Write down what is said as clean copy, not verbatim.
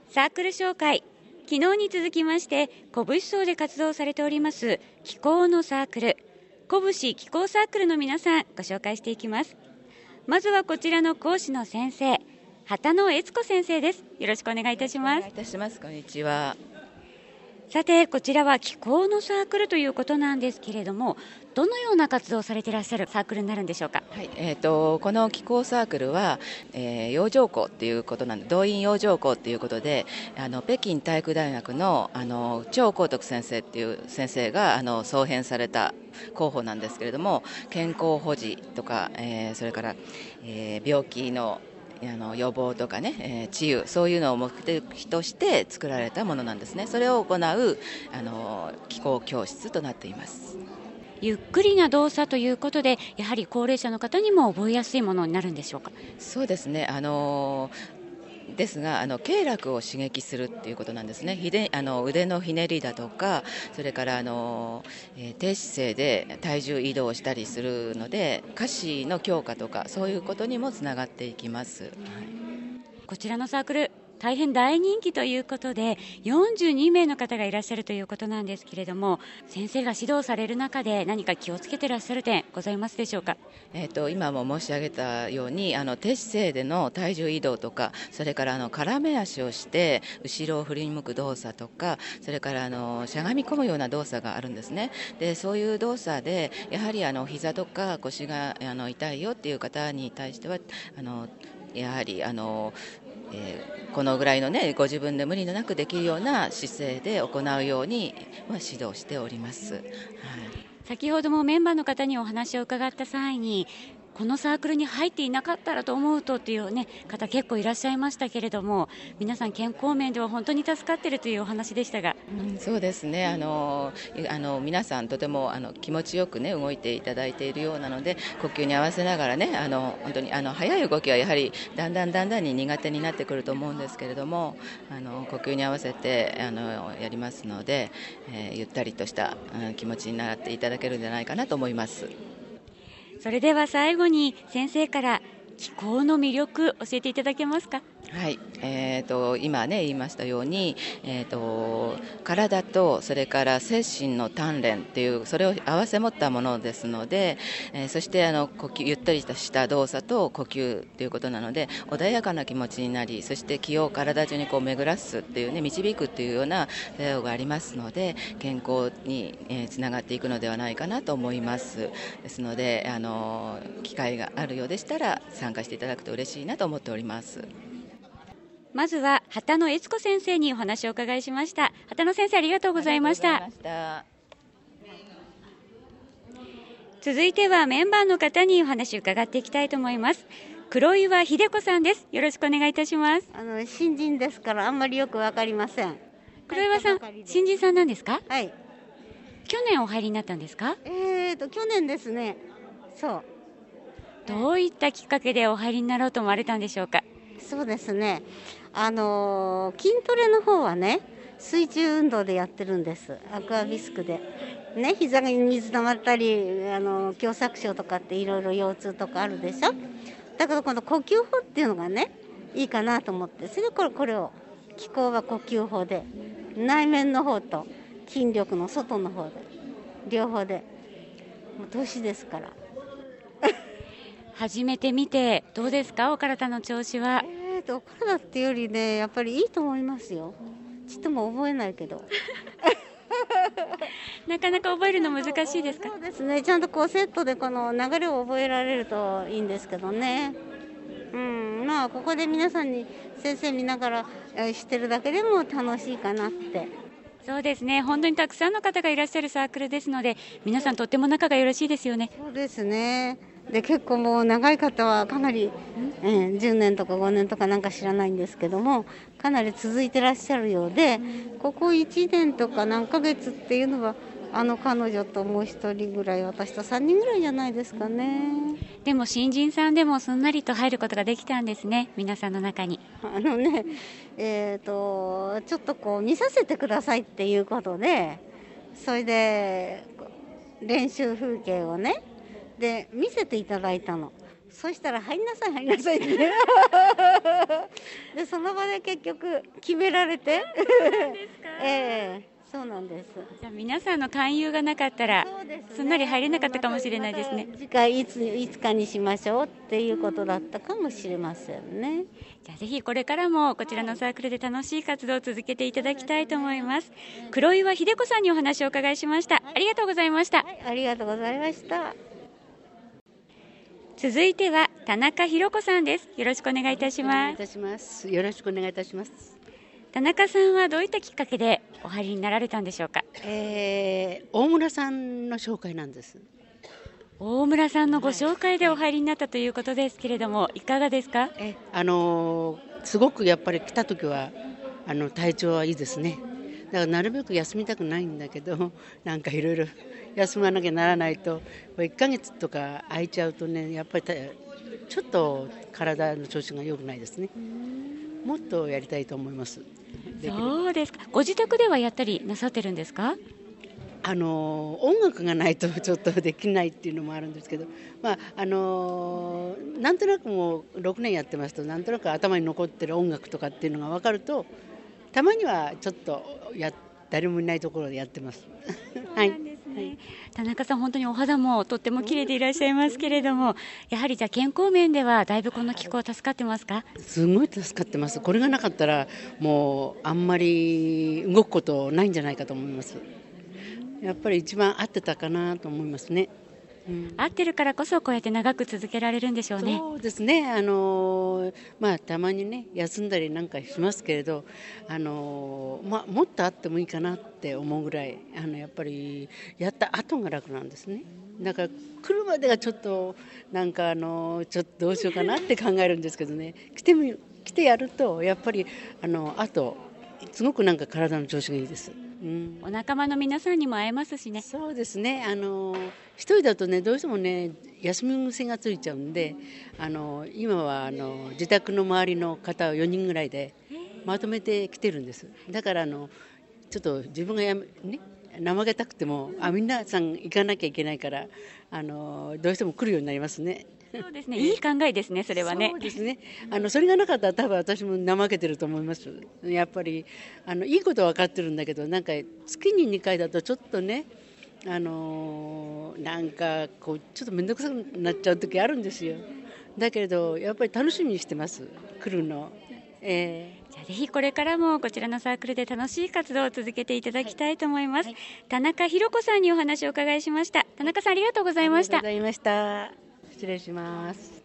サークル紹介。昨日に続きまして拳荘で活動されております気功のサークル、拳気功サークルの皆さんご紹介していきます。まずはこちらの講師の先生、畑野悦子先生です。よろしくお願いいたします。 お願いいたします。こんにちは。 さて、こちらは気功のサークルということなんですけれども、どのような活動をされていらっしゃるサークルになるんでしょうか。 はい、この気功サークルは、養生校っていうことなんで、動員養生校っていうことで、北京体育大学の張光徳先生っていう先生が創編された候補なんですけれども、健康保持とか、それから、病気の予防とかね、治癒、そういうのを目的として作られたものなんですね。それを行う気功教室となっています。 ゆっくりな動作ということで、やはり高齢者の方にも覚えやすいものになるんでしょうか。 そうですね、ですが経絡を刺激するっていうことなんですね。腕のひねりだとか、それから低姿勢で体重移動したりするので、下肢の強化とかそういうことにもつながっていきます。はい、 こちらのサークル大変大人気ということで42名の方がいらっしゃるということなんですけれども、先生が指導される中で何か気をつけていらっしゃる点ございますでしょうか。 今も申し上げたように低姿勢での体重移動とか、それから絡め足をして後ろを振り向く動作とか、それからしゃがみ込むような動作があるんですね。でそういう動作でやはり膝とか腰が痛いよっていう方に対してはやはりこのぐらいのね、ご自分で無理のなくできるような姿勢で行うように指導しております。はい、 先ほどもメンバーの方にお話を伺った際に、このサークルに入っていなかったらと思うとっていう、方結構いらっしゃいましたけれども、皆さん健康面では本当に助かっているというお話でしたが。 そうですね、皆さんとても気持ちよく、動いていただいているようなので、呼吸に合わせながらね、本当に速い動きはやはりだんだんに苦手になってくると思うんですけれども、呼吸に合わせてやりますので、ゆったりとした気持ちになっていただけるんじゃないかなと思います。 それでは最後に先生から気功の魅力教えていただけますか。 はい、今ね言いましたように、体とそれから精神の鍛錬っていう、それを合わせ持ったものですので、そして呼吸、ゆったりとした動作と呼吸ということなので、穏やかな気持ちになり、そして気を体中に巡らすっていうね、導くっていうような作用がありますので、健康につながっていくのではないかなと思います。ですので機会があるようでしたら参加していただくと嬉しいなと思っております。 まずは畑野悦子先生にお話をお伺いしました。畑野先生、ありがとうございました。続いてはメンバーの方にお話を伺っていきたいと思います。黒岩秀子さんです。よろしくお願いいたします。 新人ですからあんまりよくわかりません。 黒岩さん、新人さんなんですか。 はい。 去年お入りになったんですか。 去年ですね。そう。 どういったきっかけでお入りになろうと思われたんでしょうか。 そうですね。筋トレの方はね、水中運動でやってるんです。アクアビスクで。ね、膝に水溜まったり、狭窄症とかっていろいろ腰痛とかあるでしょ。だからこの呼吸法っていうのがね、いいかなと思って、それでこれを、気功は呼吸法で、内面の方と筋力の外の方で、両方で、もう年ですから。 初めて見てどうですか、お体の調子は。 お体っていうよりね、やっぱりいいと思いますよ。ちっとも覚えないけど。 なかなか覚えるの難しいですか。 そうですね、ちゃんとこうセットでこの流れを覚えられるといいんですけどね。まあここで皆さんに先生見ながら知ってるだけでも楽しいかなって。 そうですね、本当にたくさんの方がいらっしゃるサークルですので、皆さんとっても仲がよろしいですよね。 そうですね。で結構もう長い方はかなり、10年とか5年とかなんか知らないんですけども、かなり続いてらっしゃるようで、ここ1年とか何ヶ月っていうのは彼女ともう1人ぐらい、私と3人ぐらいじゃないですかね。 でも新人さんでもすんなりと入ることができたんですね、皆さんの中に。 ちょっとこう見させてくださいっていうことで、それで練習風景をねで見せていただいたの。 そしたら入んなさい入んなさいってでその場で結局決められてそうなんです。 じゃあ皆さんの勧誘がなかったらすんなり入れなかったかもしれないですね。 次回いつかにしましょうっていうことだったかもしれませんね。 じゃあぜひこれからもこちらのサークルで楽しい活動を続けていただきたいと思います。黒岩秀子さんにお話をお伺いしました。ありがとうございました。 はい、ありがとうございました。 続いては田中弘子さんです。よろしくお願いいたします。 よろしくお願いいたします。 田中さんはどういったきっかけでお入りになられたんでしょうか。 大村さんの紹介なんです。 大村さんのご紹介でお入りになったということですけれども、いかがですか。 すごくやっぱり来た時は体調はいいですね。だからなるべく休みたくないんだけど、なんかいろいろ休まなきゃならないと1ヶ月とか空いちゃうとね、やっぱりちょっと体の調子が良くないですね。もっとやりたいと思います。 そうですか。ご自宅ではやったりなさってるんですか。 音楽がないとちょっとできないっていうのもあるんですけど、なんとなくもう6年やってますと、なんとなく頭に残ってる音楽とかっていうのが分かると、たまにはちょっと誰もいないところでやってます。はい。 田中さん、本当にお肌もとっても綺麗でいらっしゃいますけれども、やはりじゃあ健康面ではだいぶこの気候助かってますか。 すごい助かってます。これがなかったらもうあんまり動くことないんじゃないかと思います。やっぱり一番合ってたかなと思いますね。 合ってるからこそこうやって長く続けられるんでしょうね。 そうですね。たまにね休んだりなんかしますけれど、もっとあってもいいかなって思うぐらいやっぱりやった後が楽なんですね。だから来るまでがちょっとなんかちょっとどうしようかなって考えるんですけどね。来てやるとやっぱりあとすごくなんか体の調子がいいです。 お仲間の皆さんにも会えますしね。 そうですね。一人だとねどうしてもね休み癖がついちゃうんで、今は自宅の周りの方を4人ぐらいでまとめて来てるんです。だからちょっと自分が怠けたくても皆さん行かなきゃいけないからどうしても来るようになりますね。 そうですね。いい考えですね。それはね。 そうですね。それがなかったら多分私も怠けてると思います。やっぱりいいことは分かってるんだけど、なんか月に2回だとちょっとねなんかこうちょっと面倒くさくなっちゃう時あるんですよ。だけれどやっぱり楽しみにしてます。来るの。 じゃあぜひこれからもこちらのサークルで楽しい活動を続けていただきたいと思います。田中弘子さんにお話をお伺いしました。田中さん、ありがとうございました。 ありがとうございました。失礼します。